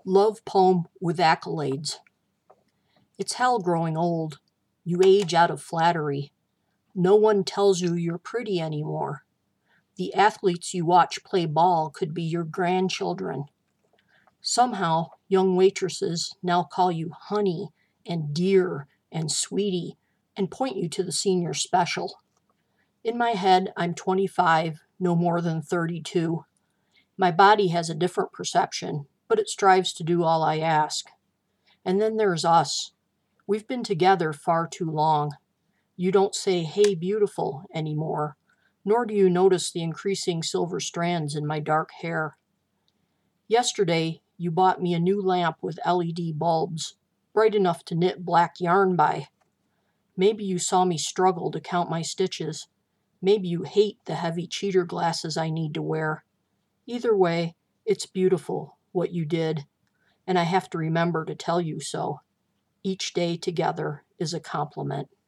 Love poem with accolades. It's hell growing old. You age out of flattery. No one tells you you're pretty anymore. The athletes you watch play ball could be your grandchildren. Somehow, young waitresses now call you honey and dear and sweetie and point you to the senior special. In my head, I'm 25, no more than 32. My body has a different perception, but it strives to do all I ask. And then there's us. We've been together far too long. You don't say, "Hey, beautiful," anymore, nor do you notice the increasing silver strands in my dark hair. Yesterday, you bought me a new lamp with LED bulbs, bright enough to knit black yarn by. Maybe you saw me struggle to count my stitches. Maybe you hate the heavy cheater glasses I need to wear. Either way, it's beautiful, what you did, and I have to remember to tell you so. Each day together is a compliment.